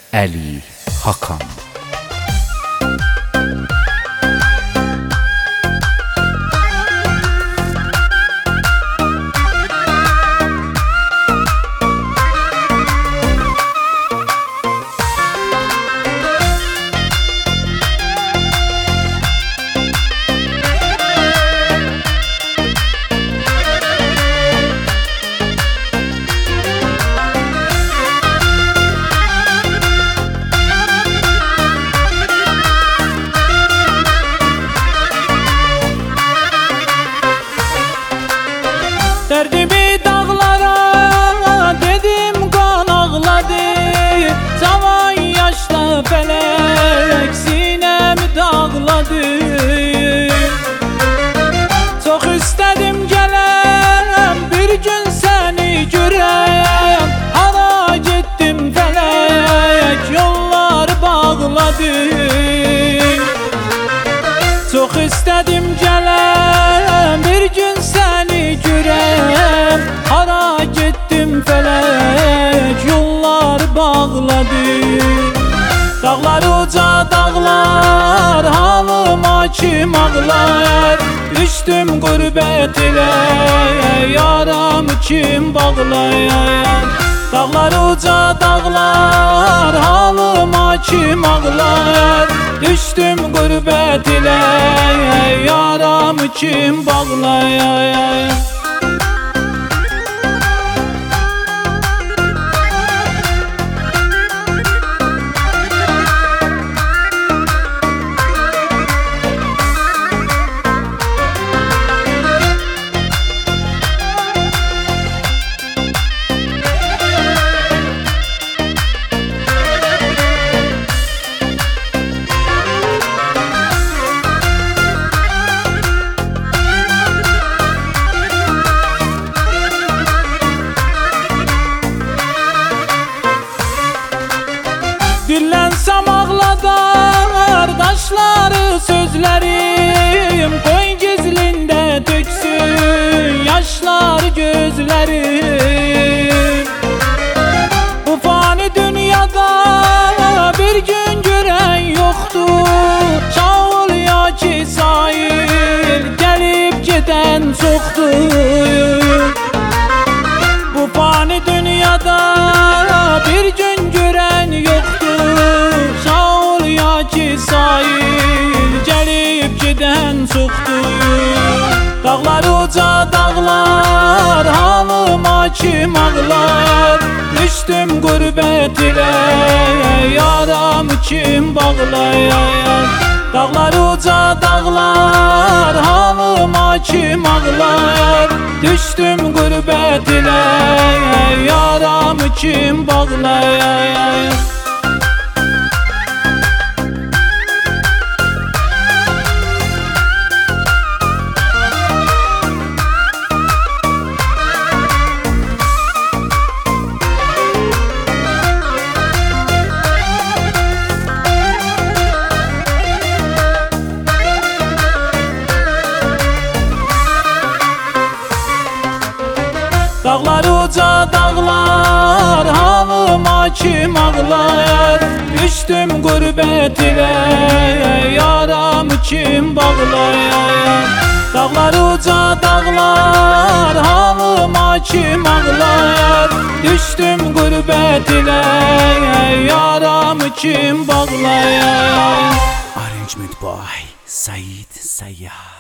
Əli Hakan. Derdimi dağlara dedim, kan ağladı. Zaman yaşta felek sinemi dağladı. Çok istedim gelem bir gün seni görem. Hara gittim felek yollar bağladı. Çok istedim gelem bir gün seni görem. Hara gittim felek yollar bağladı. Dağlar uca dağlar halıma kim ağlar. Düştüm gurbet ile yaramı kim bağlayar. Dağlar uca dağlar halıma kim ağlar. Düştüm gurbet ile yaramı kim bağlayar. Dillensem ağladar daşları sözlerim. Koy gizlinde döksün yaşlar gözlerim. Bu fani dünyada bir gün gören yoktur. Çağıl ya ki sahil gelip giden çoktur. Bu fani dünyada bir gün gören yoktur. Şaul ya ki sahil gelip giden çoktur. Dağlar uca dağlar halıma kim ağlar. Düştüm gurbet ile yaramı kim bağlayar. Dağlar uca dağlar halıma kim ağlar. Düştüm gurbet ile yaramı kim bağlayar. Dağlar uca dağlar halıma kim ağlar. Düştüm gurbet ile yaramı kim bağlayar. Dağlar uca dağlar halıma kim ağlar. Düştüm gurbet ile yaramı kim bağlayar. Arrangement by Said Sayyad.